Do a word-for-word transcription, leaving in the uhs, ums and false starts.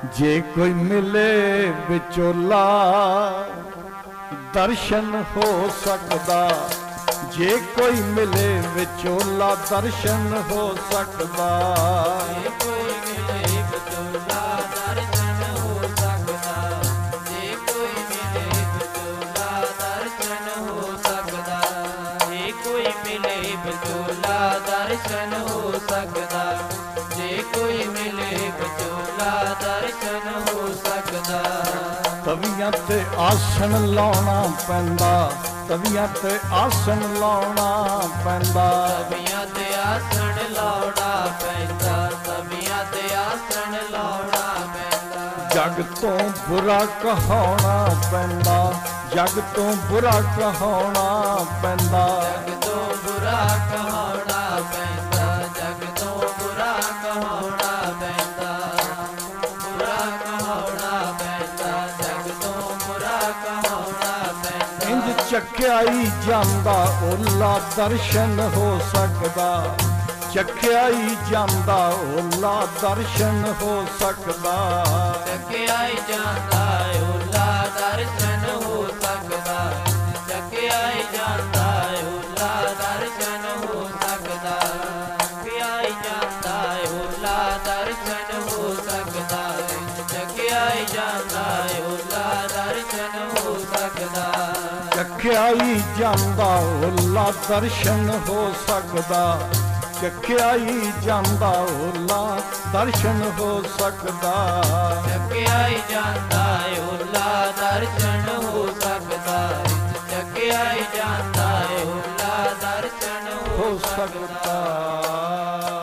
जे कोई मिले विचोला दर्शन हो सकदा, जे कोई मिले विचोला दर्शन हो सकदा। जे कोई मिले विचोला दर्शन हो सकदा, जे कोई मिले विचोला दर्शन हो सकदा, जे कोई मिले विचोला दर्शन हो सकदा, जे कोई मिले विचोला दर्शन हो सकदा। तवियां ते आसन लाउणा पैंदा, तवियां ते आसन लाउणा पैंदा, तवियां ते आसन लाउणा पैंदा, तवियां ते आसन लाउणा पैंदा। जग तो बुरा कहाउणा पैंदा, जग तो बुरा कहाउणा पैंदा, जग तो बुरा कहाउणा पैंदा, जग तो बुरा कहाउणा पैंदा, बुरा कहाउणा पैंदा, जग तो बुरा कहाउणा पैंदा। इंज चक्याई जांदा ओला दर्शन हो सकदा, चक्याई जांदा ओला दर्शन हो सकदा। चक्याई जांदा ओला दर्शन हो सकदा, चक्याई जांदा ओला दर्शन हो सकदा, चक्याई जांदा ओला दर्शन हो सकदा, चक्याई जांदा ओला दर्शन हो सकदा। चक्याई जांदा ओला दर्शन हो सकदा, चक्याई जांदा ओला दर्शन हो सकदा। चक्याई जांदा ओला दर्शन हो सकदा, चक्याई जांदा ओला दर्शन हो हो सकदा। सकदा।